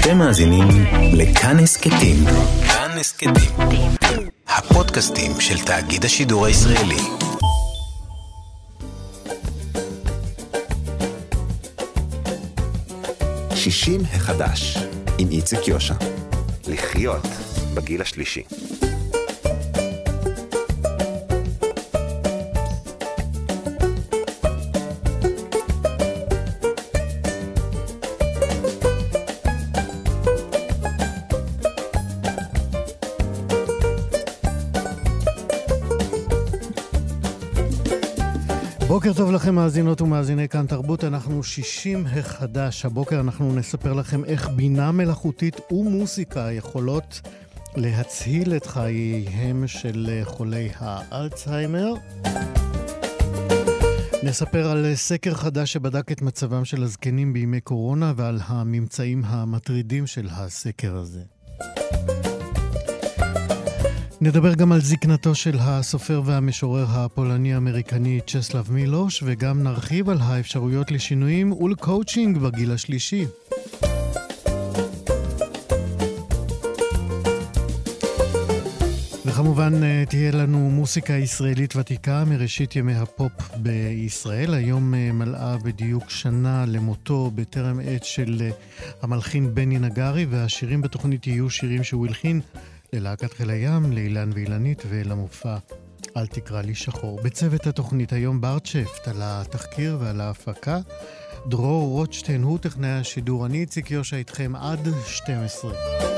אתם מאזינים לכאן הסכתים. כאן הסכתים, הפודקאסטים של תאגיד השידור הישראלי. שישים החדש עם איציק יושע. לחיות בגיל השלישי. בוקר טוב לכם מאזינות ומאזיני כאן תרבות, אנחנו 60 החדש. הבוקר אנחנו נספר לכם איך בינה מלאכותית ומוסיקה יכולות להצהיל את חייהם של חולי האלצהיימר. נספר על סקר חדש שבדק את מצבם של הזקנים בימי קורונה ועל הממצאים המטרידים של הסקר הזה. נדבר גם על זקנתו של הסופר והמשורר הפולני-אמריקני צ'סלב מילוש, וגם נרחיב על האפשרויות לשינויים ולקואוצ'ינג בגיל השלישי. וכמובן תהיה לנו מוסיקה ישראלית ותיקה מראשית ימי הפופ בישראל. היום מלאה בדיוק שנה למותו בטרם עת של המלחין בני נגרי, והשירים בתוכנית יהיו שירים שהוא הלחין ללהקת חיל הים, לאילן ואילנית ולמופע אל תקרא לי שחור. בצוות התוכנית היום ברט שפט על התחקיר ועל ההפקה. דרור רוטשטיין הוא טכנאי השידור. אני איציק יושע איתכם עד 12.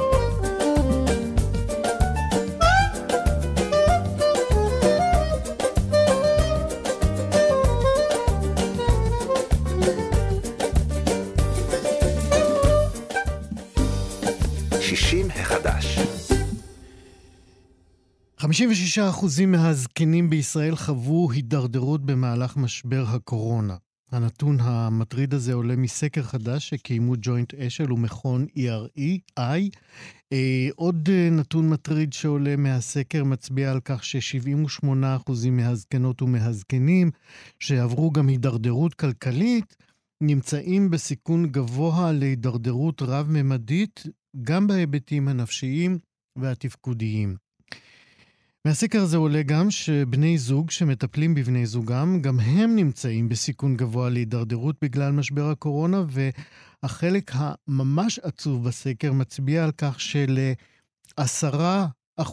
שישים החדש. 56% מהזקנים בישראל חוו הידרדרות במהלך משבר הקורונה. הנתון המטריד הזה עולה מסקר חדש שקיימו ג'וינט אשל ומכון EREI. עוד נתון מטריד שעולה מהסקר מצביע על כך ש78% מהזקנות ומהזקנים שעברו גם הידרדרות כלכלית נמצאים בסיכון גבוה להידרדרות רב-ממדית, גם בהיבטים הנפשיים והתפקודיים. מהסקר הזה עולה גם שבני זוג שמטפלים בבני זוגם, גם הם נמצאים בסיכון גבוה להידרדרות בגלל משבר הקורונה, והחלק הממש עצוב בסקר מצביע על כך של10%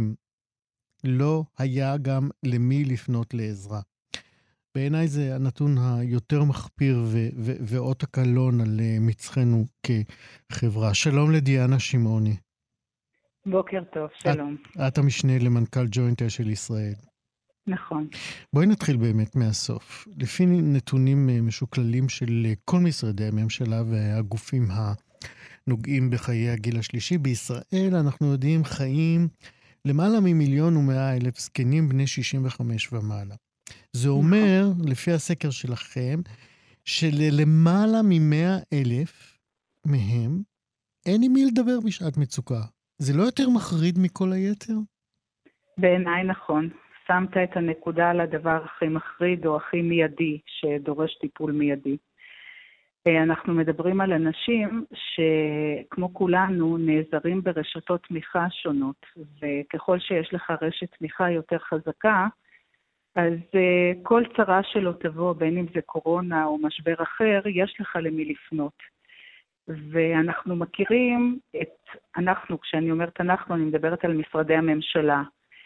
לא היה גם למי לפנות לעזרה. בעיניי זה הנתון היותר מחפיר ואות הקלון על מצחנו כחברה. שלום לדיאנה שמעוני. בוקר טוב, שלום. את המשנה למנכ"ל ג'וינט אשל ישראל. נכון. בואי נתחיל באמת מהסוף. לפי נתונים משוקללים של כל משרדי הממשלה והגופים הנוגעים בחיי הגיל השלישי, בישראל אנחנו יודעים חיים למעלה מ1,100,000 זקנים בני 65 ומעלה. זה אומר, לפי הסקר שלכם, שלמעלה מ100,000 מהם אין עם מי לדבר בשעת מצוקה. זה לא יותר מחריד מכל היתר? בעיניי נכון. שמת את הנקודה על הדבר הכי מחריד או הכי מיידי, שדורש טיפול מיידי. אנחנו מדברים על אנשים שכמו כולנו נעזרים ברשתות תמיכה שונות, וככל שיש לך רשת תמיכה יותר חזקה, אז כל צרה שלו תבוא, בין אם זה קורונה או משבר אחר, יש לך למי לפנות. ואנחנו מכירים כשאני אומרת אנחנו, אני מדברת על משרדי הממשלה,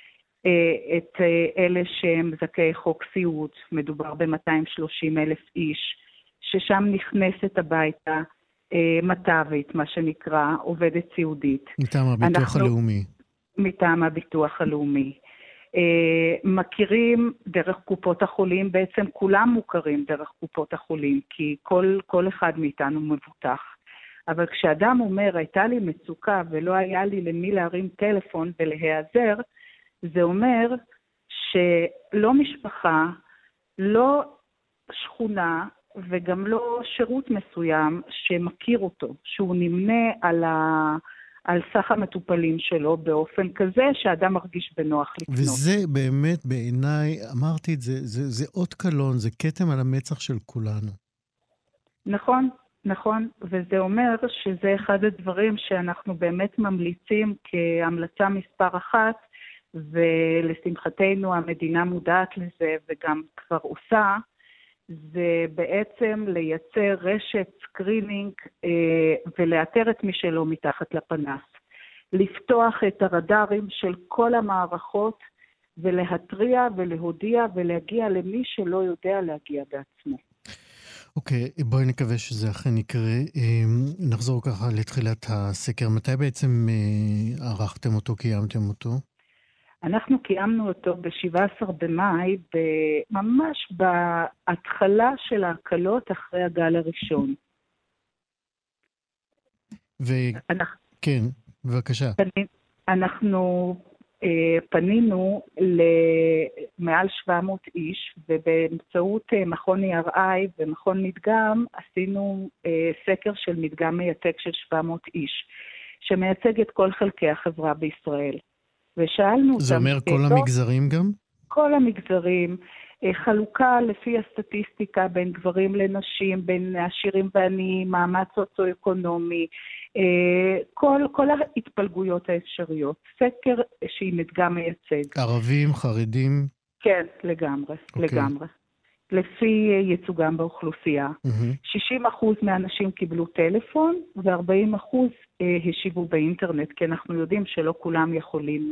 את אלה שהם זכאי חוק סיעוד, מדובר ב230,000 איש, ששם נכנסת הביתה מטבית, מה שנקרא, עובדת סיעודית. מטעם הביטוח הלאומי. מטעם הביטוח הלאומי. מכירים דרך קופות החולים, בעצם כולם מוכרים דרך קופות החולים, כי כל אחד מאיתנו מבוטח. אבל כשאדם אומר, הייתה לי מצוקה ולא היה לי למי להרים טלפון ולהיעזר, זה אומר שלא משפחה, לא שכונה וגם לא שירות מסוים שמכיר אותו, שהוא נמנה על סך המטופלים שלו באופן כזה שאדם מרגיש בנוח לפנות. וזה באמת בעיניי, אמרתי את זה, זה אות קלון, זה כתם על המצח של כולנו. נכון. נכון, וזה אומר שזה אחד הדברים שאנחנו באמת ממליצים כהמלצה מספר 1, ולשמחתנו המדינה מודעת לזה וגם כבר עושה, זה בעצם לייצר רשת סקרינינג ולאתר את מי שלא מתחת לפנס. לפתוח את הרדארים של כל המערכות ולהטריע ולהודיע ולהגיע למי שלא יודע להגיע בעצמו. אוקיי, בואי נקווה שזה אכן יקרה. נחזור ככה לתחילת הסקר. מתי בעצם ערכתם אותו, קיימתם אותו? אנחנו קיימנו אותו ב-17 במאי, ממש בהתחלה של ההקלות אחרי הגל הראשון. כן, בבקשה. אנחנו פנינו למעל 700 איש, ובאמצעות מכון ERI ומכון מדגם עשינו סקר של מדגם מייצג של 700 איש, שמייצג את כל חלקי החברה בישראל. ושאלנו זה אומר כל המגזרים גם? כל המגזרים, חלוקה לפי הסטטיסטיקה בין גברים לנשים, בין עשירים ועניים, מעמד סוציו-אקונומי, כל ההתפלגויות האפשריות. סקר שהיא מדגם מייצג. ערבים, חרדים? כן, לגמרי, לגמרי. לפי ייצוגם באוכלוסייה. 60% מהאנשים קיבלו טלפון, ו40% השיבו באינטרנט, כי אנחנו יודעים שלא כולם יכולים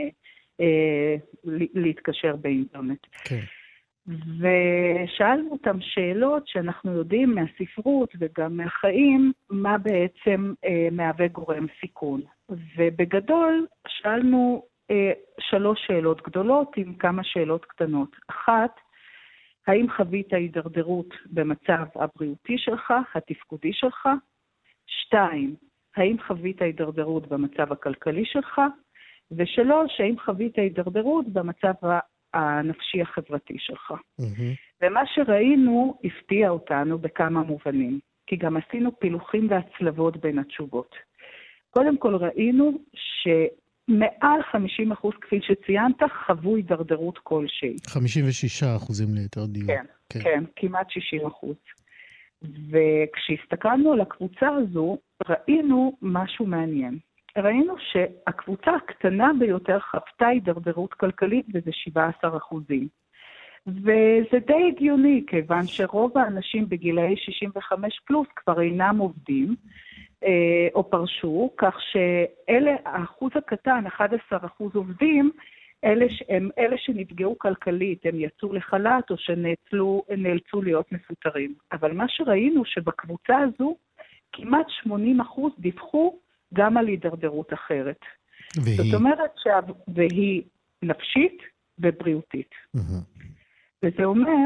להתקשר באינטרנט. כן. ושאלנו אותם שאלות שאנחנו יודעים מהספרות וגם מהחיים, מה בעצם מהווה גורם סיכון. ובגדול שאלנו 3 שאלות גדולות עם כמה שאלות קטנות. 1, האם חווית הידרדרות במצב הבריאותי שלך, התפקודי שלך? 2, האם חווית הידרדרות במצב הכלכלי שלך? ו3, האם חווית הידרדרות במצב הנפשי החברתי שלך? ומה שראינו הפתיע אותנו בכמה מובנים, כי גם עשינו פילוחים והצלבות בין התשובות. קודם כל ראינו מעל 50%, כפי שציינת, חוו הידרדרות כלשהי. 56% ליתר דיוק. כן, כמעט 60%. וכשהסתכלנו על הקבוצה הזו, ראינו משהו מעניין. ראינו שהקבוצה הקטנה ביותר חוותה הידרדרות כלכלית, וזה 17%. וזה די הגיוני, כיוון שרוב האנשים בגילאי 65 פלוס כבר אינם עובדים, או פרשו, כך שאלה, האחוז הקטן, 11% עובדים, אלה שנפגעו כלכלית, הם יצאו לחל"ת או שנאלצו להיות מפוטרים. אבל מה שראינו שבקבוצה הזו, כמעט 80% דיווחו גם על הידרדרות אחרת. זאת אומרת והיא נפשית ובריאותית. וזה אומר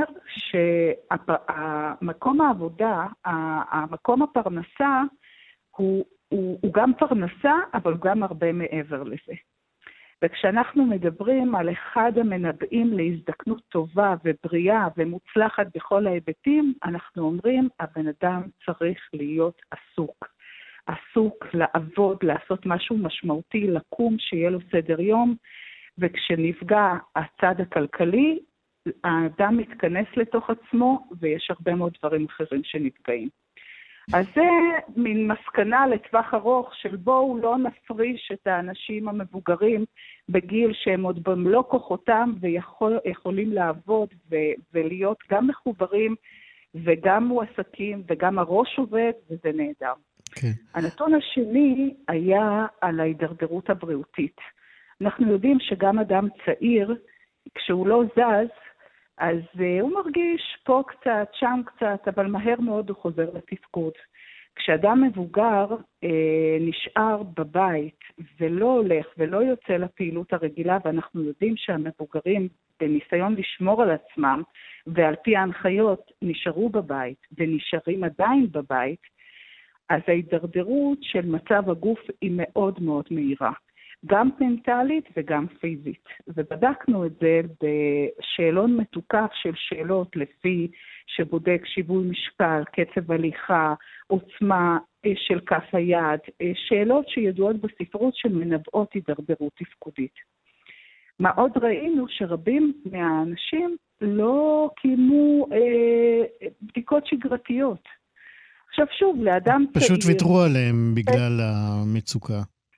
שהמקום העבודה, המקום הפרנסה, הוא גם פרנסה, אבל הוא גם הרבה מעבר לזה. וכשאנחנו מדברים על אחד המנבאים להזדקנות טובה ובריאה ומוצלחת בכל ההיבטים, אנחנו אומרים, הבן אדם צריך להיות עסוק. עסוק, לעבוד, לעשות משהו משמעותי, לקום, שיהיה לו סדר יום, וכשנפגע הצד הכלכלי, האדם מתכנס לתוך עצמו, ויש הרבה מאוד דברים אחרים שנפגעים. אז זה מין מסקנה לטווח ארוך של בואו לא נפריש את האנשים המבוגרים בגיל שהם עוד במלוא כוחותם ויכולים לעבוד ולהיות גם מחוברים וגם מועסקים וגם הראש עובד, וזה נהדר. כן. הנתון השני היה על ההידרדרות הבריאותית. אנחנו יודעים שגם אדם צעיר, כשהוא לא זז, אז הוא מרגיש פה קצת, שם קצת, אבל מהר מאוד הוא חוזר לתפקוד. כשאדם מבוגר נשאר בבית ולא הולך ולא יוצא לפעילות הרגילה, ואנחנו יודעים שהמבוגרים בניסיון לשמור על עצמם, ועל פי ההנחיות נשארו בבית ונשארים עדיין בבית, אז ההידרדרות של מצב הגוף היא מאוד מאוד מהירה. גם מנטלית וגם פיזית. ובדקנו את זה בשאלון מתוקף של שאלות לפי שבודק שיווי משקל, קצב הליכה, עוצמה של כף היד, שאלות שידועות בספרות שמנבאות הידרדרות תפקודית. מה עוד ראינו שרבים מהאנשים לא קיימו בדיקות שגרתיות. עכשיו שוב, לאדם צעיר... פשוט ויתרו עליהם בגלל המצוקה.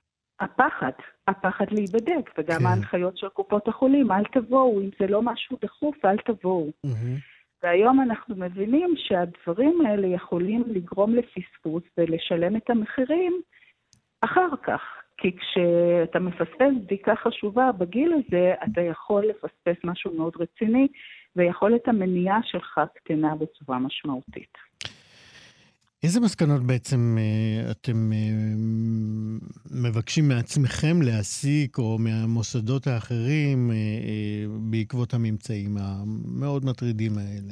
הפחד להיבדק, וגם ההנחיות של קופות החולים, אל תבואו, אם זה לא משהו דחוף, אל תבואו. והיום אנחנו מבינים שהדברים האלה יכולים לגרום לפספוס ולשלם את המחירים אחר כך. כי כשאתה מפספס בדיקה חשובה בגיל הזה, אתה יכול לפספס משהו מאוד רציני, ויכולת המניעה שלך קטנה בצורה משמעותית. איזה מסקנות בעצם אתם מבקשים מעצמכם להסיק, או מהמוסדות האחרים, בעקבות הממצאים המאוד מטרידים האלה?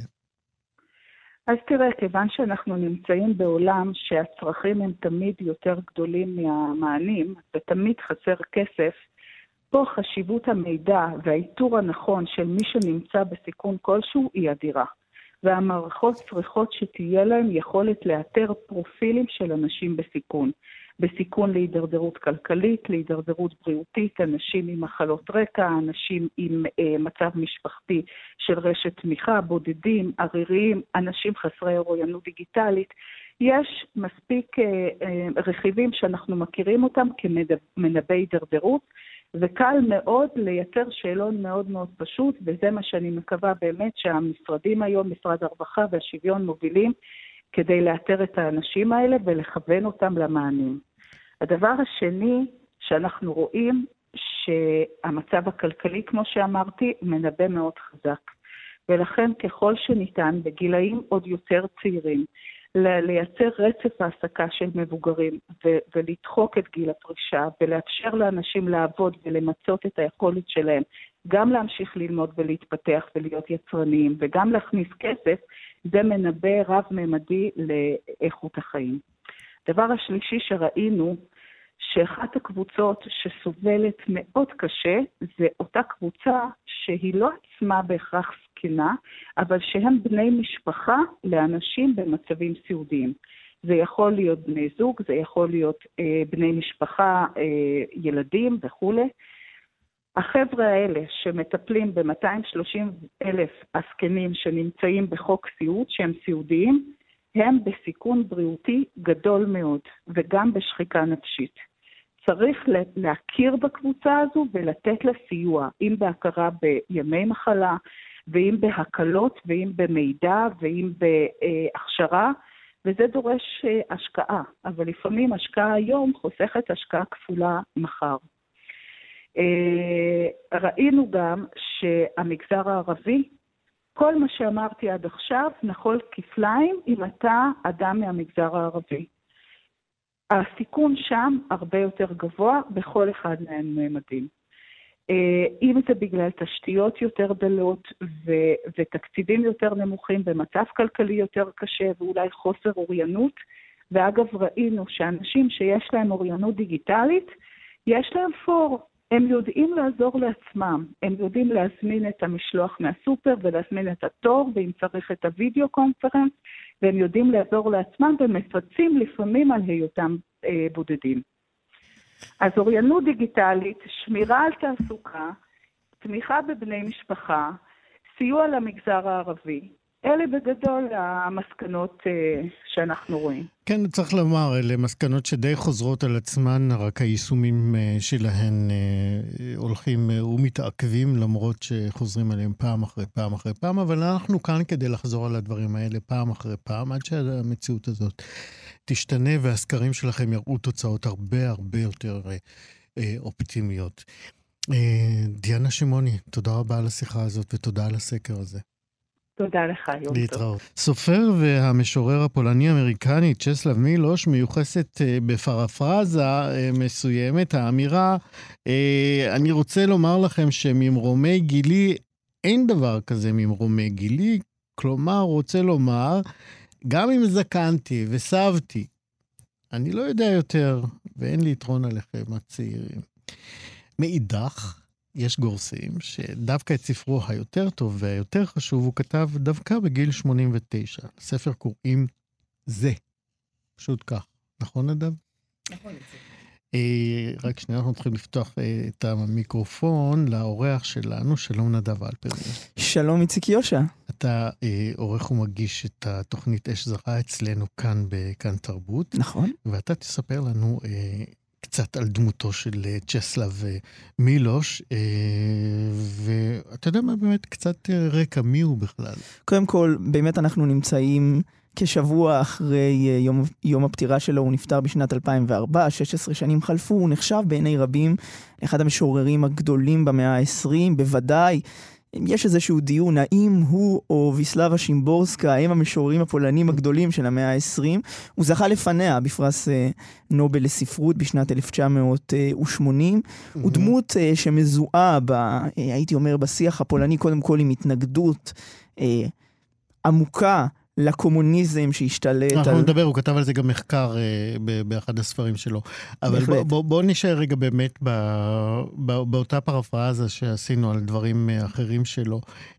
אז תראה, כיוון שאנחנו נמצאים בעולם שהצרכים הם תמיד יותר גדולים מהמענים, ותמיד חסר כסף, פה חשיבות המידע והאיתור הנכון של מי שנמצא בסיכון כלשהו היא אדירה. והמערכות צריכות שתהיה להם יכולת לאתר פרופילים של אנשים בסיכון. בסיכון להידרדרות כלכלית, להידרדרות בריאותית, אנשים עם מחלות רקע, אנשים עם מצב משפחתי של רשת תמיכה, בודדים, עריריים, אנשים חסרי אוריינות דיגיטלית. יש מספיק רכיבים שאנחנו מכירים אותם כמנבאי הידרדרות, וקל מאוד לייצר שאלון מאוד מאוד פשוט, וזה מה שאני מקווה באמת שהמשרדים היום, משרד הרווחה והשוויון מובילים, כדי לאתר את האנשים האלה ולכוון אותם למענים. הדבר השני שאנחנו רואים שהמצב הכלכלי, כמו שאמרתי, מנבא מאוד חזק. ולכן ככל שניתן בגילאים עוד יותר צעירים, לייצר רצף העסקה של מבוגרים ולדחוק את גיל הפרישה ולאפשר לאנשים לעבוד ולמצות את היכולת שלהם, גם להמשיך ללמוד ולהתפתח ולהיות יצרניים וגם להכניס כסף, זה מנבא רב-ממדי לאיכות החיים. דבר השלישי שראינו, שאחת הקבוצות שסובלת מאוד קשה, זה אותה קבוצה שהיא לא עצמה בהכרח זקנה, אבל שהם בני משפחה לאנשים במצבים סיעודיים. זה יכול להיות בני זוג, זה יכול להיות בני משפחה, ילדים וכו'. החבר'ה האלה שמטפלים ב-230,000 הזקנים שנמצאים בחוק סיעוד, שהם סיעודיים, הם בסיכון בריאותי גדול מאוד, וגם בשחיקה נפשית. צריך להכיר בקבוצה הזו ולתת לה סיוע, אם בהכרה בימי מחלה, ואם בהקלות, ואם במידע, ואם בהכשרה, וזה דורש השקעה, אבל לפעמים השקעה היום חוסכת השקעה כפולה מחר. ראינו גם שהמגזר הערבי, כל מה שאמרתי עד עכשיו נכון כפליים אם אתה אדם מהמגזר הערבי. הסיכון שם הרבה יותר גבוה בכל אחד מהממדים. אם זה בגלל תשתיות יותר דלות ותקציבים יותר נמוכים ומצב כלכלי יותר קשה ואולי חוסר אוריינות, ואגב ראינו שאנשים שיש להם אוריינות דיגיטלית, יש להם פור. הם יודעים לעזור לעצמם, הם יודעים להזמין את המשלוח מהסופר ולהזמין את התור, ואם צריך את הוידאו קונפרנס, והם יודעים לעזור לעצמם ומפצים לפעמים על היותם בודדים. אז אוריינות דיגיטלית, שמירה על תעסוקה, תמיכה בבני משפחה, סיוע למגזר הערבי, אלה בגדול המסקנות שאנחנו רואים. כן, צריך לומר, אלה מסקנות שדי חוזרות על עצמן, רק היישומים שלהן הולכים ומתעכבים, למרות שחוזרים עליהם פעם אחרי פעם אחרי פעם, אבל אנחנו כאן כדי לחזור על הדברים האלה פעם אחרי פעם, עד שהמציאות הזאת תשתנה, והסקרים שלכם יראו תוצאות הרבה הרבה יותר אופטימיות. דיאנה שמעוני, תודה רבה על השיחה הזאת, ותודה על הסקר הזה. תודה לך, יום להתראות. סופר והמשורר הפולני-אמריקני צ'סלב מילוש מיוחסת בפרפרזה מסוימת האמירה, אני רוצה לומר לכם שממרומי גילי אין דבר כזה ממרומי גילי, כלומר רוצה לומר, גם אם זקנתי וסבתי, אני לא יודע יותר ואין לי יתרון עליכם הצעירים. מאידך, יש גורסים שדווקא את ספרו היותר טוב והיותר חשוב הוא כתב דווקא בגיל 89. ספר קוראים זה. פשוט כך. נכון, נדב? נכון. רק שנייה, אנחנו צריכים לפתוח את המיקרופון לאורח שלנו, שלום נדב אלפרין. שלום איציק יושע. אתה עורך ומגיש את התוכנית אש זרה אצלנו כאן בכאן תרבות. נכון. ואתה תספר לנו קצת על דמותו של צ'סלב מילוש, ואתה יודע מה באמת קצת רקע, מי הוא בכלל? קודם כל, באמת אנחנו נמצאים כשבוע אחרי יום הפטירה שלו, הוא נפטר בשנת 2004, 16 שנים חלפו, הוא נחשב בעיני רבים אחד המשוררים הגדולים במאה ה-20, בוודאי. יש איזשהו דיון, האם הוא או ויסלבה שימבורסקה, הם המשוררים הפולנים הגדולים של המאה ה-20, הוא זכה לפניה בפרס נובל לספרות בשנת 1980, הוא דמות שמזוהה, הייתי אומר, בשיח הפולני, קודם כל עם התנגדות עמוקה, לקומוניזם שהשתלט. אנחנו נדבר, הוא כתב על זה גם מחקר באחד הספרים שלו. אבל בוא נשאר רגע באמת באותה פרפרזה שעשינו על דברים אחרים שלו.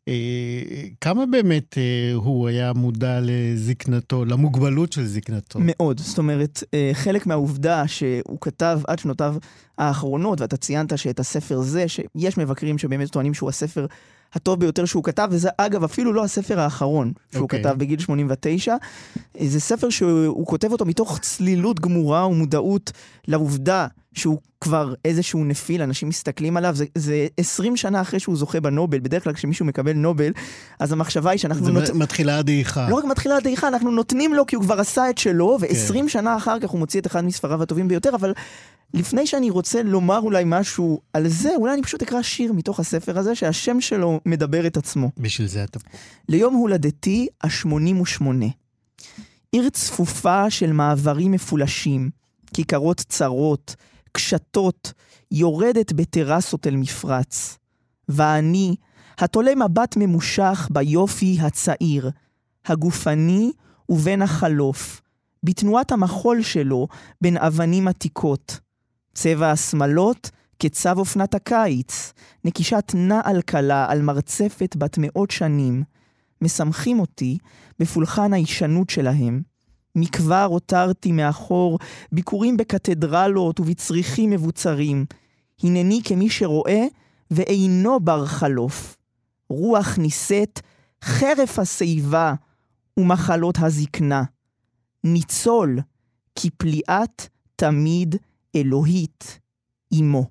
כמה באמת הוא היה מודע לזקנתו, למוגבלות של זקנתו? מאוד. זאת אומרת, חלק מהעובדה שהוא כתב עד שנותיו האחרונות, ואתה ציינת שאת הספר זה, שיש מבקרים שבאמת טוענים שהוא הספר הטוב ביותר שהוא כתב, וזה אגב אפילו לא הספר האחרון שהוא כתב בגיל 89, זה ספר שהוא כותב אותו מתוך צלילות גמורה ומודעות לעובדה שהוא כבר איזשהו נפיל, אנשים מסתכלים עליו, זה 20 שנה אחרי שהוא זוכה בנובל, בדרך כלל כשמישהו מקבל נובל, אז המחשבה היא שאנחנו... זה מתחילה הדעיכה. לא רק מתחילה הדעיכה, אנחנו נותנים לו כי הוא כבר עשה את שלו, ו20 שנה אחר כך הוא מוציא את אחד מספריו הטובים ביותר, אבל לפני שאני רוצה לומר אולי משהו על זה, אולי אני פשוט אקרא שיר מתוך הספר הזה, שהשם שלו מדבר את עצמו. בשביל זה אתה פה. ליום הולדתי ה-88. עיר צפופה של מעברים מפולשים, כיכרות צרות, קשתות, יורדת בטרסות אל מפרץ. ואני, התולה מבט ממושך ביופי הצעיר, הגופני ובין החלוף, בתנועת המחול שלו בין אבנים עתיקות. צבע השמלות כצו אופנת הקיץ, נקישת נעל קלה על מרצפת בת מאות שנים, משמחים אותי בפולחן הישנות שלהם. מכבר הותרתי מאחור ביקורים בקתדרלות ובצריחים מבוצרים. הנני כמי שרואה ואינו בר חלוף. רוח ניסית חרף השיבה ומחלות הזקנה. ניצול כי פליאת תמיד אלוהית עמו.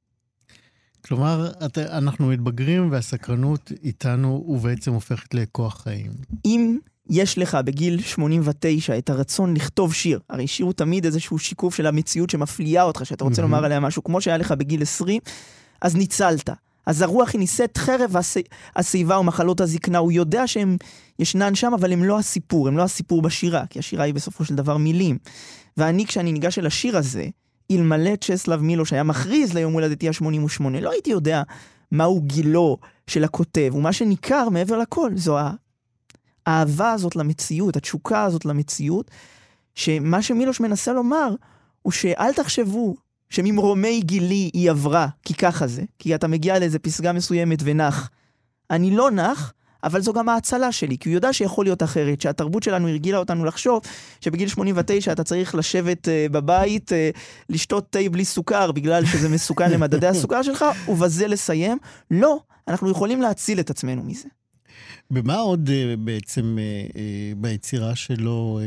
כלומר, אנחנו מתבגרים והסקרנות איתנו ובעצם הופכת לכוח חיים. אם יש לך בגיל 89 את הרצון לכתוב שיר, הרי שיר הוא תמיד איזשהו שיקוף של המציאות שמפליאה אותך, שאתה רוצה לומר עליה משהו, כמו שהיה לך בגיל 20, אז ניצלת. אז הרוח היא ניסית חרב השיבה ומחלות הזקנה, הוא יודע שהם ישנן שם, אבל הם לא הסיפור, הם לא הסיפור בשירה, כי השירה היא בסופו של דבר מילים. ואני, כשאני ניגש אל השיר הזה, אלמלא צ'סלב מילוש היה מכריז ליום הולדתי ה-88, לא הייתי יודע מהו גילו של הכותב, ומה שניכר מעבר לכל, זו האהבה הזאת למציאות, התשוקה הזאת למציאות, שמה שמילוש מנסה לומר, הוא שאל תחשבו שממרומי גילי היא עברה, כי ככה זה, כי אתה מגיע לאיזה פסגה מסוימת ונח. אני לא נח, אבל זו גם ההצלה שלי, כי הוא יודע שיכול להיות אחרת, שהתרבות שלנו הרגילה אותנו לחשוב, שבגיל 89 אתה צריך לשבת בבית, לשתות תה בלי סוכר, בגלל שזה מסוכן למדדי הסוכר שלך, ובזה לסיים. לא, אנחנו יכולים להציל את עצמנו מזה. במה עוד בעצם ביצירה שלו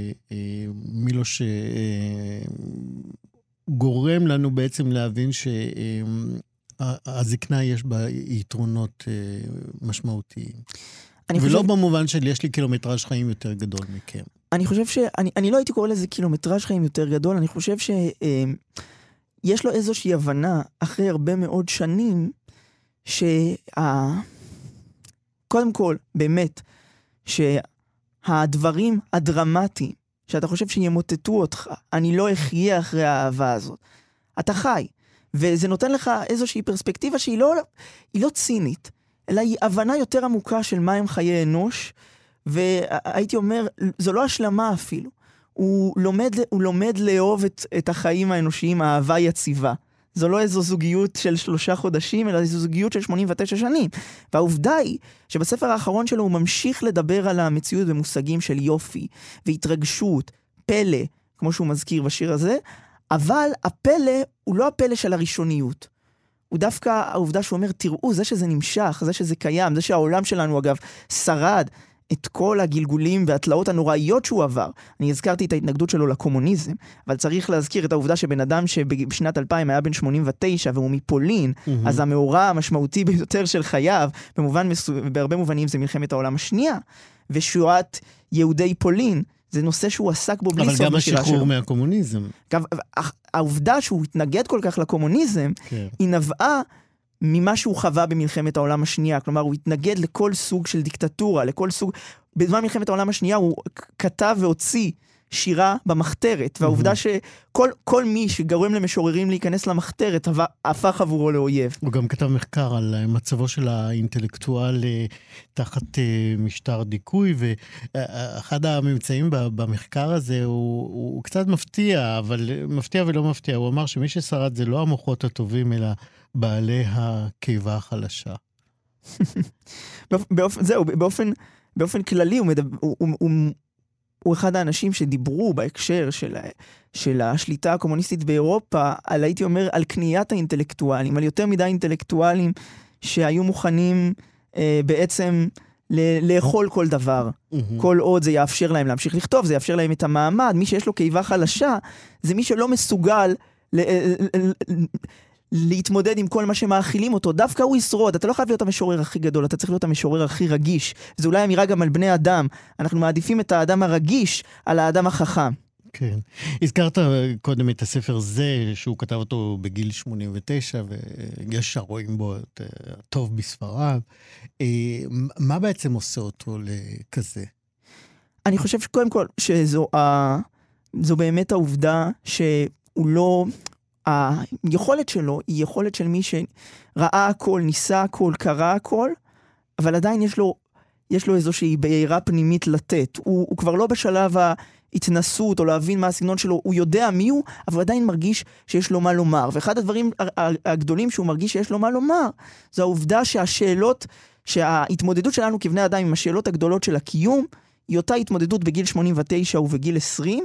מילוש גורם לנו בעצם להבין שהזקנה יש בה יתרונות משמעותיים. ולא במובן של יש לי קילומטראז' חיים יותר גדול מכם. אני חושב אני לא הייתי קורא לזה קילומטראז' חיים יותר גדול, אני חושב שיש לו איזושהי הבנה אחרי הרבה מאוד שנים קודם כל, באמת, שהדברים הדרמטיים, שאתה חושב שימוטטו אותך, אני לא אחיה אחרי האהבה הזאת. אתה חי, וזה נותן לך איזושהי פרספקטיבה שהיא לא צינית, אלא היא הבנה יותר עמוקה של מה הם חיי אנוש, והייתי אומר, זו לא השלמה אפילו. הוא לומד לאהוב את החיים האנושיים, האהבה יציבה. זו לא איזו זוגיות של 3 חודשים, אלא איזו זוגיות של 89 שנים. והעובדה היא שבספר האחרון שלו הוא ממשיך לדבר על המציאות במושגים של יופי, והתרגשות, פלא, כמו שהוא מזכיר בשיר הזה, אבל הפלא הוא לא הפלא של הראשוניות. הוא דווקא העובדה שהוא אומר, תראו, זה שזה נמשך, זה שזה קיים, זה שהעולם שלנו, אגב, שרד את כל הגלגולים והתלאות הנוראיות שהוא עבר. אני הזכרתי את ההתנגדות שלו לקומוניזם, אבל צריך להזכיר את העובדה שבן אדם שבשנת 2000 היה בן 89 והוא מפולין, אז המאורע המשמעותי ביותר של חייו, בהרבה מובנים זה מלחמת העולם השנייה, ושואת יהודי פולין, זה נושא שהוא עסק בו בלי סוף בשירה שלו. אבל גם השחרור מהקומוניזם. העובדה שהוא התנגד כל כך לקומוניזם, היא נבעה ממה שהוא חווה במלחמת העולם השנייה. כלומר, הוא התנגד לכל סוג של דיקטטורה, לכל סוג... בזמן מלחמת העולם השנייה הוא כתב והוציא שירה במחתרת, והעובדה שכל מי שגורם למשוררים להיכנס למחתרת, הפך עבורו לאויב. הוא גם כתב מחקר על מצבו של האינטלקטואל תחת משטר דיכוי, ואחד הממצאים במחקר הזה הוא קצת מפתיע, אבל מפתיע ולא מפתיע. הוא אמר שמי ששרד זה לא המוחות הטובים, אלא בעלי הקיבה החלשה. באופן כללי הוא אחד האנשים שדיברו בהקשר של השליטה הקומוניסטית באירופה, הייתי אומר, על קניית האינטלקטואלים, על יותר מדי אינטלקטואלים שהיו מוכנים בעצם לאכול כל דבר. כל עוד זה יאפשר להם להמשיך לכתוב, זה יאפשר להם את המעמד. מי שיש לו קיבה חלשה, זה מי שלא מסוגל להתמודד עם כל מה שמאכילים אותו. דווקא הוא ישרוד. אתה לא חייב להיות המשורר הכי גדול, אתה צריך להיות המשורר הכי רגיש. זה אולי אמירה גם על בני אדם. אנחנו מעדיפים את האדם הרגיש על האדם החכם. כן. הזכרת קודם את הספר זה, שהוא כתב אותו בגיל 89, ויש שרואים בו את הטוב בספריו. מה בעצם עושה אותו לכזה? אני חושב שקודם כל, זו באמת העובדה שהוא לא... היכולת שלו היא יכולת של מי שראה הכל, ניסה הכל, קרא הכל, אבל עדיין יש לו איזושהי בעירה פנימית לתת. הוא כבר לא בשלב ההתנסות או להבין מה הסגנון שלו, הוא יודע מי הוא, אבל עדיין מרגיש שיש לו מה לומר. ואחד הדברים הגדולים שהוא מרגיש שיש לו מה לומר, זו העובדה שההתמודדות שלנו כבני אדם עם השאלות הגדולות של הקיום, היא אותה התמודדות בגיל 89 ובגיל 20,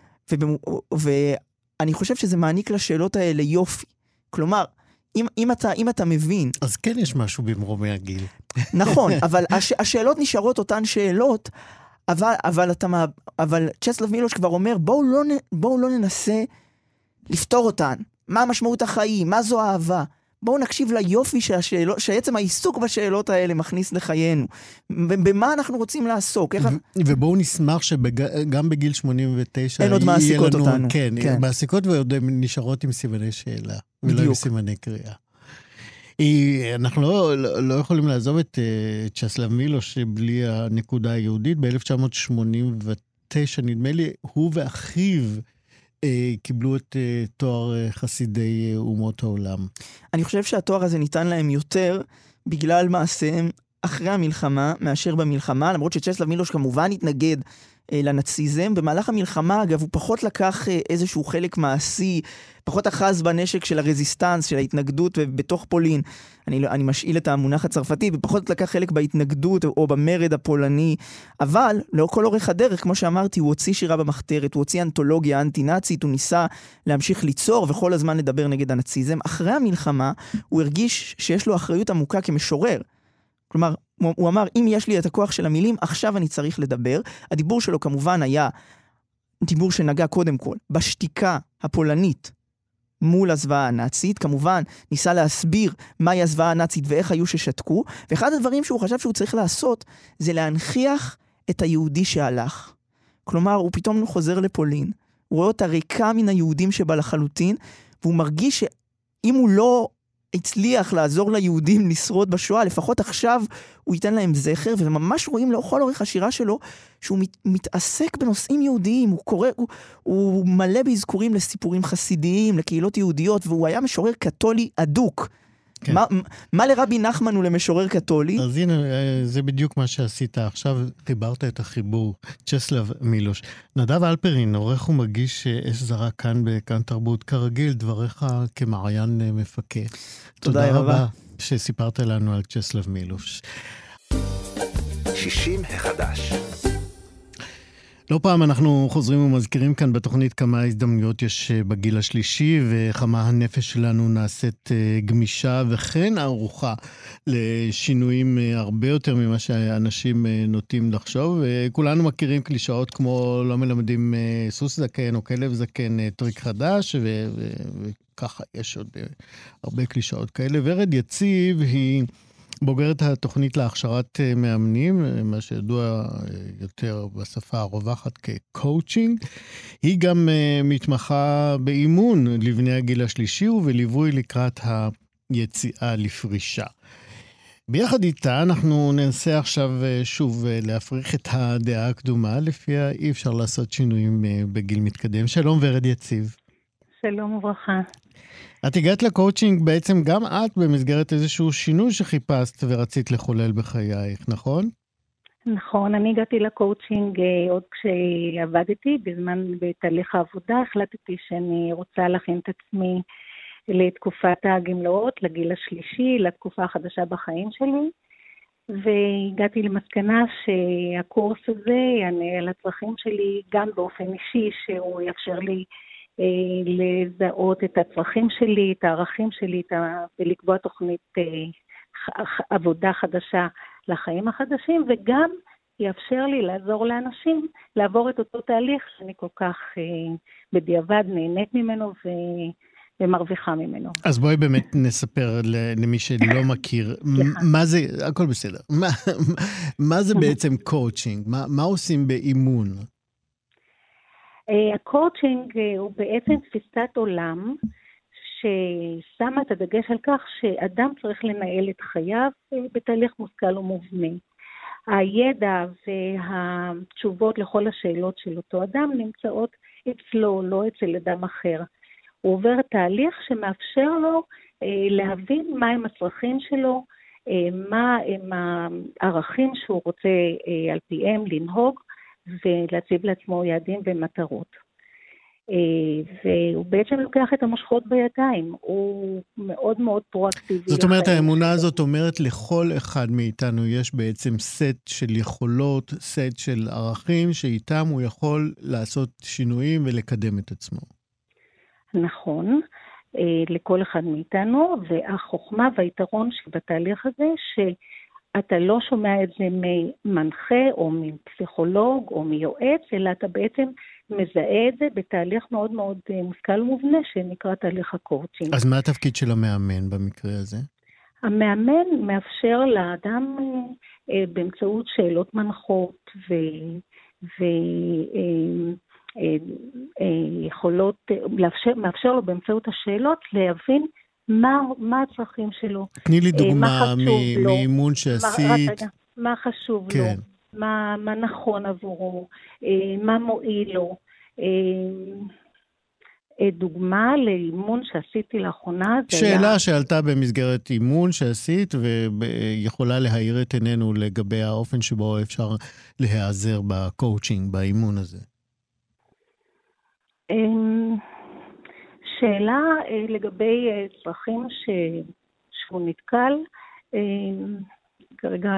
אני חושב שזה מעניק לשאלות האלה יופי. כלומר, אם אתה מבין... אז כן יש משהו במרומי הגיל. נכון, אבל השאלות נשארות אותן שאלות, אבל צ'סלב מילוש כבר אומר, בואו לא ננסה לפתור אותן. מה משמעות החיים? מה זו אהבה? בואו נקשיב ליופי שעצם העיסוק בשאלות האלה מכניס לחיינו. במה אנחנו רוצים לעסוק? ובואו נשמח שגם בגיל 89... אין עוד מעסיקות אותנו. כן, מעסיקות ועוד נשארות עם סימני שאלה. ולא עם סימני קריאה. אנחנו לא יכולים לעזוב את צ'סלב מילוש בלי הנקודה היהודית. ב-1989 נדמה לי, הוא ואחיו קיבלו את תואר חסידי אומות העולם. אני חושב שהתואר הזה ניתן להם יותר בגלל מעשיהם אחרי המלחמה מאשר במלחמה, למרות שצ'סלב מילוש כמובן התנגד לנאציזם. במהלך המלחמה, אגב, הוא פחות לקח איזשהו חלק מעשי, פחות אחז בנשק של הרזיסטנס, של ההתנגדות בתוך פולין. אני משאיל את המונח הצרפתי, ופחות לקח חלק בהתנגדות או במרד הפולני. אבל, לא כל אורך הדרך, כמו שאמרתי, הוא הוציא שירה במחתרת, הוא הוציא אנתולוגיה אנטי-נאצית, הוא ניסה להמשיך ליצור וכל הזמן לדבר נגד הנאציזם. אחרי המלחמה, הוא הרגיש שיש לו אחריות עמוקה כמשורר. כלומר, הוא אמר, אם יש לי את הכוח של המילים, עכשיו אני צריך לדבר. הדיבור שלו כמובן היה דיבור שנגע קודם כל בשתיקה הפולנית מול הזוועה הנאצית. כמובן, ניסה להסביר מהי הזוועה הנאצית ואיך היו ששתקו. ואחד הדברים שהוא חשב שהוא צריך לעשות, זה להנכיח את היהודי שהלך. כלומר, הוא פתאום חוזר לפולין. הוא רואה אותה ריקה מן היהודים שבה לחלוטין, והוא מרגיש שאם הוא לא הצליח לעזור ליהודים לשרוד בשואה, לפחות עכשיו הוא ייתן להם זכר, וממש רואים לכל אורך השירה שלו, שהוא מתעסק בנושאים יהודיים, הוא מלא באזכורים לסיפורים חסידיים, לקהילות יהודיות, והוא היה משורר קתולי אדוק. כן. מה לרבי נחמן הוא למשורר קתולי? אז הנה, זה בדיוק מה שעשית. עכשיו חיברת את החיבור. צ'סלב מילוש. נדב אלפרין, עורך ומגיש אש זרה כאן בכאן תרבות. כרגיל, דבריך כמעיין מפקה. תודה רבה שסיפרת לנו על צ'סלב מילוש. 60 החדש. לא פעם אנחנו חוזרים ומזכירים כאן בתוכנית כמה הזדמנויות יש בגיל השלישי, וכמה הנפש שלנו נעשית גמישה וכן ערוכה לשינויים הרבה יותר ממה שאנשים נוטים לחשוב. וכולנו מכירים קלישאות כמו לא מלמדים סוס זקן או כלב זקן טריק חדש, וככה יש עוד הרבה קלישאות כאלה. ורד יציב היא בוגרת התוכנית להכשרת מאמנים, מה שידוע יותר בשפה הרווחת כקואוצ'ינג. היא גם מתמחה באימון לבני הגיל השלישי ובליווי לקראת היציאה לפרישה. ביחד איתה אנחנו ננסה עכשיו שוב להפריך את הדעה הקדומה, לפיה אי אפשר לעשות שינויים בגיל מתקדם. שלום ורד יציב. שלום וברכה. את הגעת לקואוצ'ינג בעצם גם את במסגרת איזשהו שינוי שחיפשת ורצית לחולל בחייך, נכון? נכון, אני הגעתי לקואוצ'ינג עוד כשעבדתי, בתהליך העבודה החלטתי שאני רוצה להכין את עצמי לתקופת הגמלאות, לגיל השלישי, לתקופה החדשה בחיים שלי, והגעתי למסקנה שהקורס הזה יענה על הצרכים שלי גם באופן אישי, שהוא יאפשר לי לזהות את הצרכים שלי, את הערכים שלי, ולקבוע תוכנית עבודה חדשה לחיים החדשים, וגם יאפשר לי לעזור לאנשים לעבור את אותו תהליך שאני כל כך בדיעבד נהנית ממנו ומרוויחה ממנו. אז בואי באמת נספר למי שלא מכיר, מה זה, הכל בסדר, מה זה בעצם קואוצ'ינג? מה עושים באימון? הקואוצ'ינג הוא בעצם תפיסת עולם ששמה את הדגש על כך שאדם צריך לנהל את חייו בתהליך מושכל ומובנה. הידע והתשובות לכל השאלות של אותו אדם נמצאות אצלו, לא אצל אדם אחר. הוא עובר תהליך שמאפשר לו להבין מהם הצרכים שלו, מה הם הערכים שהוא רוצה על פיהם לנהוג, ולהציב לעצמו יעדים ומטרות. והוא בעצם לוקח את המושכות בידיים, הוא מאוד מאוד פרואקטיבי. זאת אומרת, האמונה הזאת אומרת לכל אחד מאיתנו יש בעצם סט של יכולות, סט של ערכים, שאיתם הוא יכול לעשות שינויים ולקדם את עצמו. נכון, לכל אחד מאיתנו, והחוכמה והיתרון שבתהליך הזה, אתה לא שומע את זה ממנחה או מפסיכולוג או מיועץ, אלא אתה בעצם מזהה את זה בתהליך מאוד מאוד מושכל ומובנה שנקרא תהליך הקואוצ'ינג. אז מה התפקיד של המאמן במקרה הזה? המאמן מאפשר לאדם באמצעות שאלות מנחות ויכולות, מאפשר לו באמצעות השאלות להבין מה הצרכים שלו. תני לי דוגמה מאימון שעשית. מה חשוב לו, מה נכון עבורו, מה מועיל לו. דוגמה לאימון שעשיתי לאחרונה. שאלה שעלתה במסגרת אימון שעשית, ויכולה להאיר את עינינו לגבי האופן שבו אפשר להיעזר בקואוצ'ינג, באימון הזה. שאלה לגבי צרכים שהוא נתקל, כרגע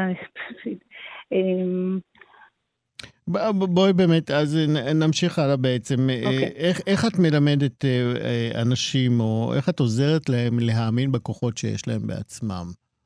בואי באמת, אז נמשיך הלאה בעצם. איך את מלמדת אנשים, או איך את עוזרת להם להאמין בכוחות שיש להם בעצמם?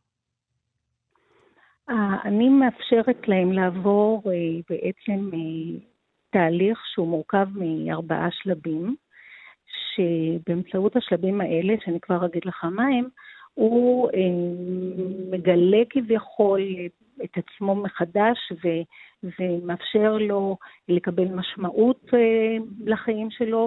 אני מאפשרת להם לעבור בעצם תהליך שהוא מורכב מ4 שלבים, שבאמצעות השלבים האלה, שאני כבר אגיד לך מה הם, הוא מגלה כביכול את עצמו מחדש ומאפשר לו לקבל משמעות לחיים שלו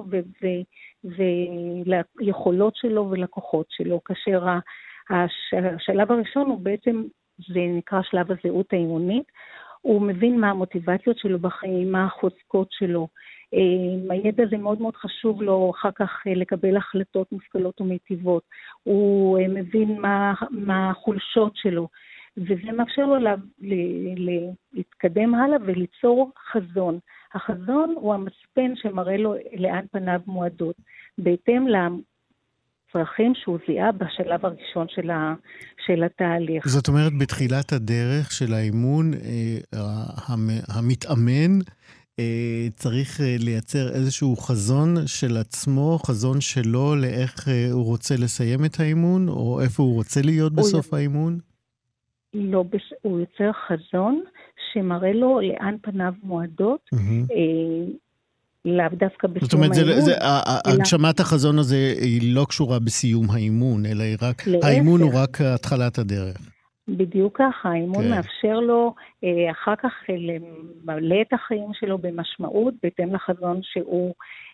וליכולות שלו ולכוחות שלו, כאשר השלב הראשון הוא בעצם, זה נקרא שלב הזהות האימונית, הוא מבין מה המוטיבציות שלו בחיים, מה החוזקות שלו, הידע הזה מאוד מאוד חשוב לו אחר כך לקבל החלטות מושכלות ומיטיבות, הוא מבין מה החולשות שלו, וזה מאפשר לו להתקדם הלאה וליצור חזון. החזון הוא המספן שמראה לו לאן פניו מועדות, בהתאם לצרכים שהוא זיהה בשלב הראשון של התהליך. זאת אומרת, בתחילת הדרך של האימון, המתאמן צריך לייצר איזשהו חזון של עצמו, חזון שלו לאיך הוא רוצה לסיים את האימון, או איפה הוא רוצה להיות בסוף האימון? לא, הוא יוצר חזון שמראה לו לאן פניו מועדות, לאו דווקא בסיום האימון. זאת אומרת, הגשמת החזון הזה היא לא קשורה בסיום האימון, אלא האימון הוא רק התחלת הדרך. בדיוק ככה, האימון מאפשר לו אחר כך למלא את החיים שלו במשמעות, בהתאם לחזון שהוא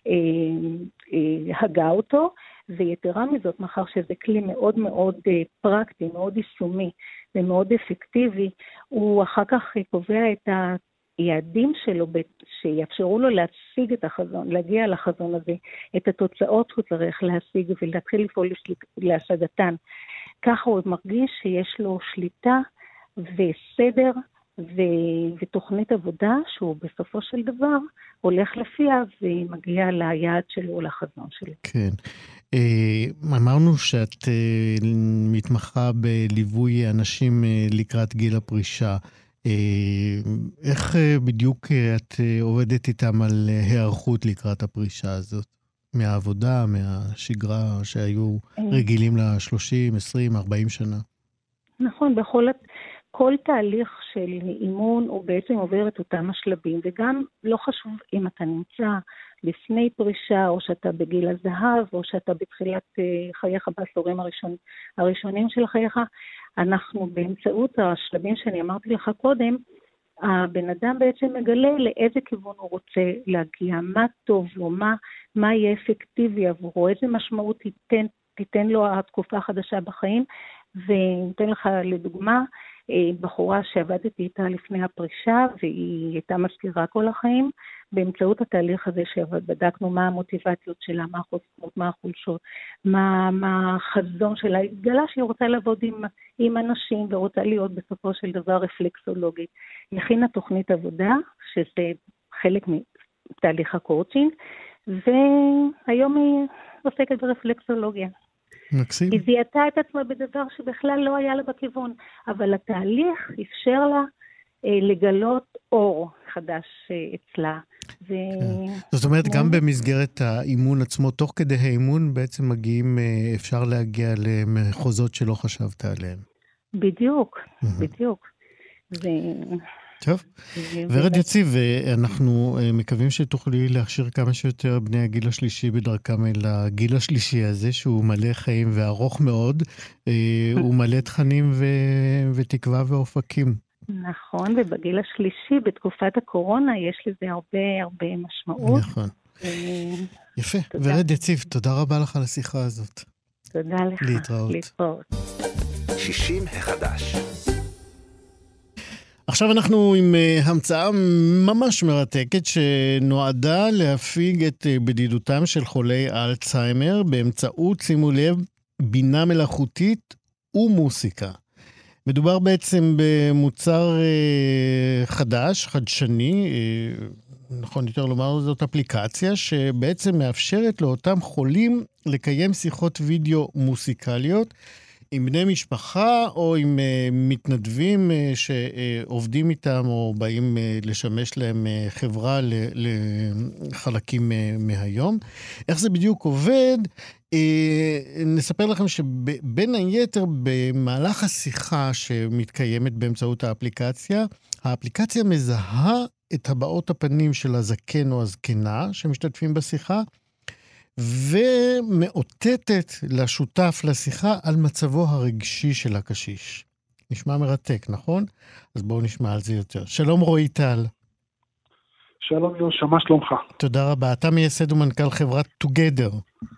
הגה אותו, ויתרה מזאת, מאחר שזה כלי מאוד מאוד פרקטי, מאוד יישומי ומאוד אפקטיבי, הוא אחר כך קובע את היעדים שלו, שיאפשרו לו להשיג את החזון, להגיע לחזון הזה, את התוצאות הוא צריך להשיג ולהתחיל לפעול להשגתן. ככה הוא מרגיש שיש לו שליטה וסדר ותוכנית עבודה שהוא בסופו של דבר הולך לפיה ומגיע ליעד שלו, לחזון שלו. כן. אמרנו שאת מתמחה בליווי אנשים לקראת גיל הפרישה. איך בדיוק את עובדת איתם על היערכות לקראת הפרישה הזאת? מהעבודה, מהשגרה שהיו רגילים ל-30, 20, 40 שנה? נכון, כל תהליך של אימון הוא בעצם עובר את אותם השלבים, וגם לא חשוב אם אתה נמצא לפני פרישה, או שאתה בגיל הזהב, או שאתה בתחילת חייך בעשורים הראשונים של חייך, אנחנו באמצעות השלבים שאני אמרתי לך קודם, הבן אדם בעצם מגלה לאיזה כיוון הוא רוצה להגיע, מה טוב לו, מה יהיה אפקטיבי עבורו, איזה משמעות תיתן לו התקופה החדשה בחיים, ונותן לך לדוגמה, בחורה שעבדתי איתה לפני הפרישה, והיא הייתה מזכירה כל החיים, באמצעות התהליך הזה שבדקנו מה המוטיבציות שלה, מה החוזקות, מה החולשות, מה החזון שלה, התגלה שהיא רוצה לעבוד עם אנשים, ורוצה להיות בסופו של דבר רפלקסולוגית. היא הכינה תוכנית עבודה, שזה חלק מתהליך הקואוצ'ינג, והיום היא עוסקת ברפלקסולוגיה. מקסים. היא זיהתה את עצמה בדבר שבכלל לא היה לה בכיוון, אבל התהליך אפשר לה לגלות אור חדש אצלה. זאת אומרת, גם במסגרת האימון עצמו, תוך כדי האימון בעצם מגיעים, אפשר להגיע למחוזות שלא חשבת עליהם. בדיוק. טוב, ורד יציב, אנחנו מקווים שתוכלי להכשיר כמה שיותר בני הגיל השלישי בדרכם אל הגיל השלישי הזה, שהוא מלא חיים וארוך מאוד, הוא מלא תכנים ותקווה ואופקים. נכון, ובגיל השלישי, בתקופת הקורונה, יש לזה הרבה משמעות. נכון. יפה, ורד יציב, תודה רבה לך על השיחה הזאת. תודה לך. להתראות. 60 החדש. עכשיו אנחנו עם המצאה ממש מרתקת שנועדה להפיג את בדידותם של חולי אלצהיימר באמצעות, שימו לב, בינה מלאכותית ומוסיקה. מדובר בעצם במוצר חדש, חדשני, נכון יותר לומר, זאת אפליקציה שבעצם מאפשרת לאותם חולים לקיים שיחות וידאו מוסיקליות עם בני משפחה או עם מתנדבים שעובדים איתם או באים לשמש להם חברה לחלקים מהיום. איך זה בדיוק עובד? נספר לכם שבין היתר במהלך השיחה שמתקיימת באמצעות האפליקציה, האפליקציה מזהה את הבעות הפנים של הזקן או הזקנה שמשתתפים בשיחה, ומאותתת לשותף לשיחה על מצבו הרגשי של הקשיש. נשמע מרתק, נכון? אז בואו נשמע על זה יותר. שלום רועי טל. שלום יושה, מה שלומך? תודה רבה. אתה מייסד ומנכ"ל חברת Together.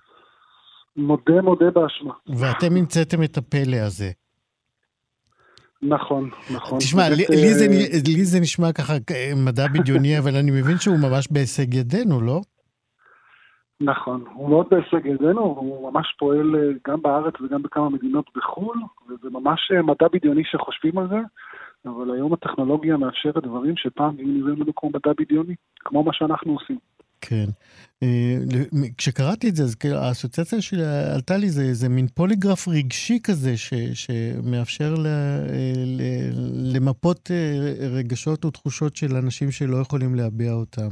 מודה באשמה. ואתם המצאתם את הפלא הזה. נכון. תשמע, לי זה נשמע ככה מדע בדיוני, אבל אני מבין שהוא ממש בהישג ידינו, לא? נכון, הוא מאוד בהישג ידינו, הוא ממש פועל גם בארץ וגם בכמה מדינות בחו"ל, וזה ממש מדע בדיוני שחושבים על זה, אבל היום הטכנולוגיה מאפשרת דברים שפעם נראים לנו כמו מדע בדיוני, כמו מה שאנחנו עושים. כן. כשקראתי את זה, אז האסוציאציה שעלתה לי זה מין פוליגרף רגשי כזה, שמאפשר למפות רגשות ותחושות של אנשים שלא יכולים להביע אותם.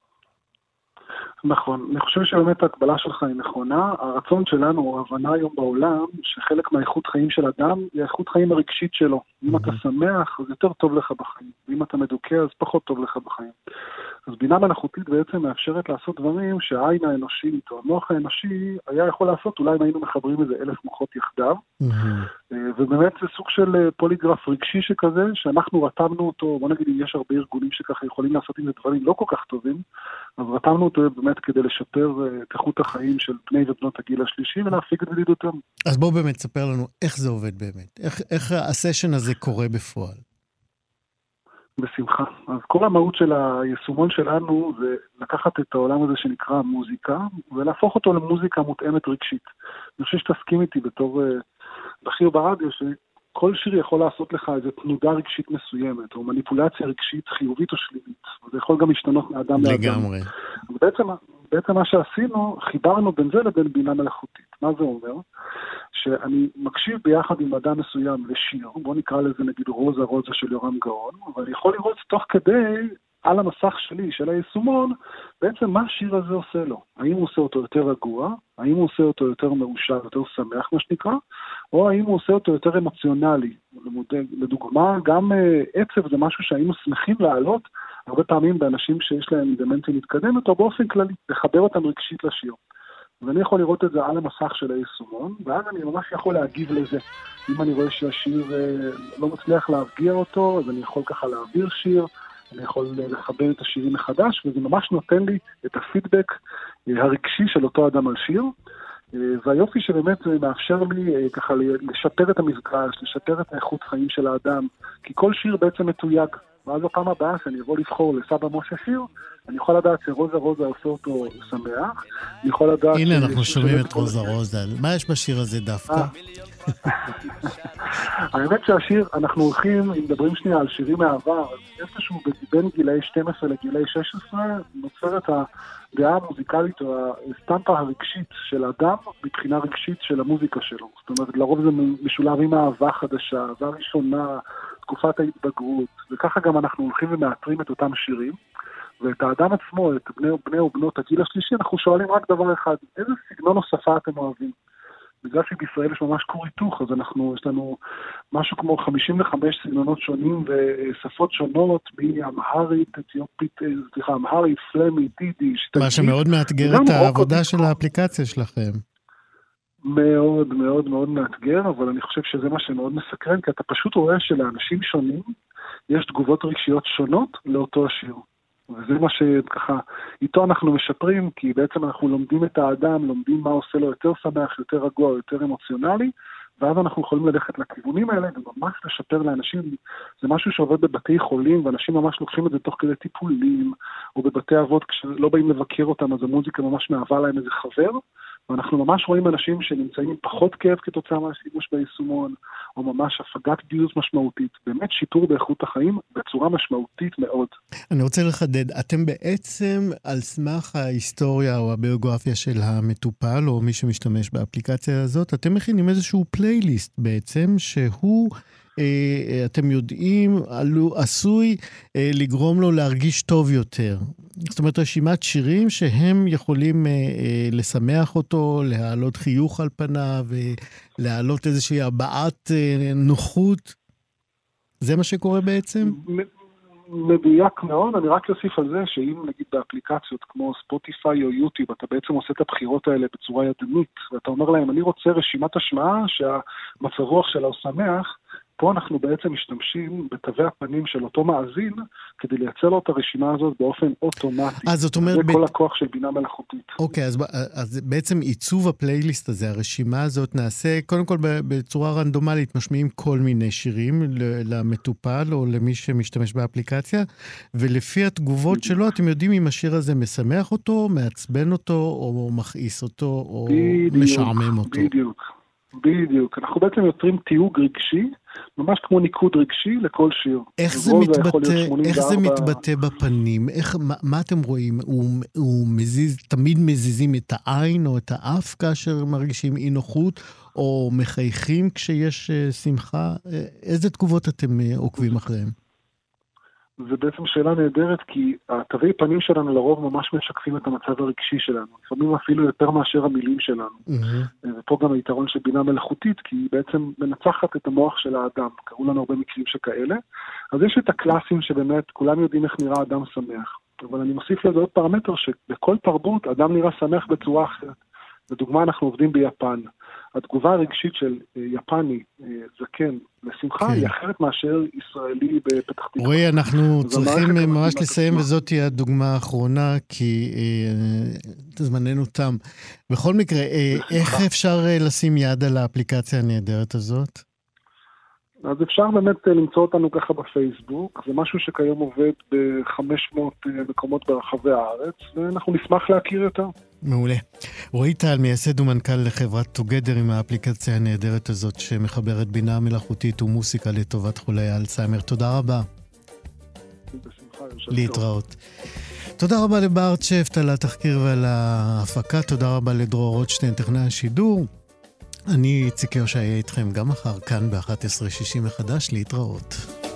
נכון, אני חושב שבאמת ההקבלה שלך היא נכונה. הרצון שלנו, ההבנה היום בעולם, שחלק מהאיכות חיים של אדם היא האיכות חיים הרגשית שלו. אם אתה שמח, אז יותר טוב לך בחיים. ואם אתה מדוכא, אז פחות טוב לך בחיים. אז בינה מלאכותית בעצם מאפשרת לעשות דברים שהעין האנושית או המוח האנושי היה יכול לעשות, אולי אם היינו מחברים איזה 1,000 מוחות יחדיו. ובאמת זה סוג של פוליגרף רגשי שכזה, שאנחנו רתמנו אותו, בוא נגיד, יש הרבה ארגונים שככה יכולים לעשות עם זה דברים לא כל כך טובים, אז רתמנו אותו באמת כדי לשפר את איכות החיים של בני ובנות הגיל השלישי ולהפיק את בדידותם. אז בואו באמת ספר לנו איך זה עובד באמת, איך הסשן הזה קורה בפועל. בשמחה. אז כל המהות של היישומון שלנו זה לקחת את העולם הזה שנקרא מוזיקה, ולהפוך אותו למוזיקה מותאמת רגשית. אני חושב שתסכים איתי בתור בכיר ברדיו, שכל שיר יכול לעשות לך איזו תנודה רגשית מסוימת, או מניפולציה רגשית חיובית או שלילית. וזה יכול גם להשתנות מאדם לאדם. לגמרי. בעצם מה שעשינו, חיברנו בין זה לבין בינה מלאכותית. מה זה אומר? שאני מקשיב ביחד עם אדם מסוים לשיר, בוא נקרא לזה נגיד רוזה של יורם גאון, ואני יכול לראות תוך כדי על המסך שלי, של היישומון, בעצם מה השיר הזה עושה לו. האם הוא עושה אותו יותר רגוע, האם הוא עושה אותו יותר מאושר, יותר שמח מה שנקרא, או האם הוא עושה אותו יותר אמוציונלי. לדוגמה, גם עצב זה משהו שהיינו שמחים לעלות, הרבה פעמים באנשים שיש להם דמנציה מתקדמת, או באופן כללי, לחבר אותם רגשית לשיר. ואני יכול לראות את זה על המסך של היישומון, ואז אני ממש יכול להגיב לזה. אם אני רואה שהשיר לא מצליח להרגיע אותו, אז אני יכול ככה להעביר שיר, אני יכול לחבר את השירים מחדש, וזה ממש נותן לי את הפידבק הרגשי של אותו אדם על שיר, והיופי שבאמת זה מאפשר לי ככה לשפר את המפגש, לשפר את האיכות חיים של האדם, כי כל שיר בעצם מתויג. ואז הפעם הבאה שאני אבוא לבחור לסבא משה שיר, אני יכול לדעת שרוזה עושה אותו שמח, אני יכול לדעת... הנה אנחנו שומעים את רוזה. מה יש בשיר הזה דווקא? האמת שהשיר, אנחנו הולכים, אם מדברים שנייה על שירים מהעבר, איפשהו בין גילאי 12 לגילאי 16, נוצרת הדעה המוזיקלית או הסטמפה הרגשית של האדם, מבחינה רגשית של המוזיקה שלו. זאת אומרת, לרוב זה משולב עם אהבה חדשה, אהבה ראשונה, תקופת ההתבגרות, וככה גם אנחנו הולכים ומאתרים את אותם שירים, ואת האדם עצמו, את בני ובנות הגיל השלישי, אנחנו שואלים רק דבר אחד, איזה סגנון או שפה אתם אוהבים? בגלל שבישראל יש ממש כור היתוך, אז יש לנו משהו כמו 55 סגנונות שונים ושפות שונות, מאמהרית, אתיופית, אמהרית, פלמית, יידיש. מה שמאוד מאתגר את העבודה של האפליקציה שלכם. מאוד מאוד מאוד מאתגר, אבל אני חושב שזה מה שמאוד מסקרן, כי אתה פשוט רואה שלאנשים שונים יש תגובות רגשיות שונות לאותו השיר. וזה מה שככה, איתו אנחנו משפרים, כי בעצם אנחנו לומדים את האדם, לומדים מה עושה לו יותר שמח, יותר רגוע, יותר אמוציונלי, ואז אנחנו יכולים ללכת לכיוונים האלה, וממש לשפר לאנשים, זה משהו שעובד בבתי חולים, ואנשים ממש לוקחים את זה תוך כדי טיפולים, או בבתי אבות, כשלא באים לבקר אותם, אז המוזיקה ממש מהווה להם איזה חבר, ואנחנו ממש רואים אנשים שנמצאים עם פחות כאב כתוצאה מהשימוש ביישומון, או ממש הפגת ביוז משמעותית, באמת שיפור באיכות החיים בצורה משמעותית מאוד. אני רוצה לחדד, אתם בעצם על סמך ההיסטוריה או הביוגרפיה של המטופל, או מי שמשתמש באפליקציה הזאת, אתם מכינים איזשהו פלייליסט בעצם, שהוא, אתם יודעים, עשוי לגרום לו להרגיש טוב יותר. זאת אומרת, רשימת שירים שהם יכולים לשמח אותו, להעלות חיוך על פניו, להעלות איזושהי הבעת נוחות. זה מה שקורה בעצם? מדויק מאוד, אני רק אוסיף על זה שאם נגיד באפליקציות כמו ספוטיפיי או יוטיוב, אתה בעצם עושה את הבחירות האלה בצורה ידנית, ואתה אומר להם, אני רוצה רשימת השמעה שהמצב רוח שלה הוא שמח, פה אנחנו בעצם משתמשים בתווי הפנים של אותו מאזין, כדי לייצר לו את הרשימה הזאת באופן אוטומטי. זאת אומרת... זה כל הכוח של בינה מלאכותית. אוקיי, אז בעצם עיצוב הפלייליסט הזה, הרשימה הזאת נעשה, קודם כל בצורה רנדומלית, משמיעים כל מיני שירים למטופל או למי שמשתמש באפליקציה, ולפי התגובות שלו, אתם יודעים אם השיר הזה משמח אותו, מעצבן אותו, או מכעיס אותו, או משעמם אותו. בדיוק. אנחנו בעצם יוצרים תיוג רגשי ממש כמו ניקוד רגשי לכל שיר. איך זה מתבטא בפנים? מה אתם רואים? הוא תמיד מזיזים את העין או את האף כאשר מרגישים אי נוחות, או מחייכים כשיש שמחה? איזה תגובות אתם עוקבים אחריהם? זה בעצם שאלה נהדרת, כי התווי פנים שלנו לרוב ממש משקפים את המצב הרגשי שלנו. לפעמים אפילו יותר מאשר המילים שלנו. ופה גם היתרון של בינה מלאכותית, כי היא בעצם מנצחת את המוח של האדם. קראו לנו הרבה מקרים שכאלה. אז יש את הקלאסים שבאמת כולם יודעים איך נראה אדם שמח. אבל אני מוסיף לזה עוד פרמטר שבכל תרבות אדם נראה שמח בצורה אחרת. לדוגמה, אנחנו עובדים ביפן. התגובה הרגשית של יפני, זקן, לשמחה, היא אחרת מאשר ישראלי בפתח תקווה. רועי, אנחנו צריכים ממש לסיים, וזאת תהיה הדוגמה האחרונה, כי זמננו תם. בכל מקרה, איך אפשר לשים יד על האפליקציה הנהדרת הזאת? אז אפשר באמת למצוא אותנו ככה בפייסבוק, זה משהו שכיום עובד ב-500 מקומות ברחבי הארץ, ואנחנו נשמח להכיר יותר. מעולה. רועי טל, מייסד ומנכ"ל לחברת Together עם האפליקציה הנהדרת הזאת שמחברת בינה מלאכותית ומוסיקה לטובת חולי האלצהיימר. תודה רבה. בשמחה, להתראות. תודה רבה לברט שפט על התחקיר ועל ההפקה, תודה רבה לדרור רוטשטיין, טכנאי השידור. אני איציק יושע, אהיה איתכם גם מחר כאן ב-11:60 מחדש, להתראות.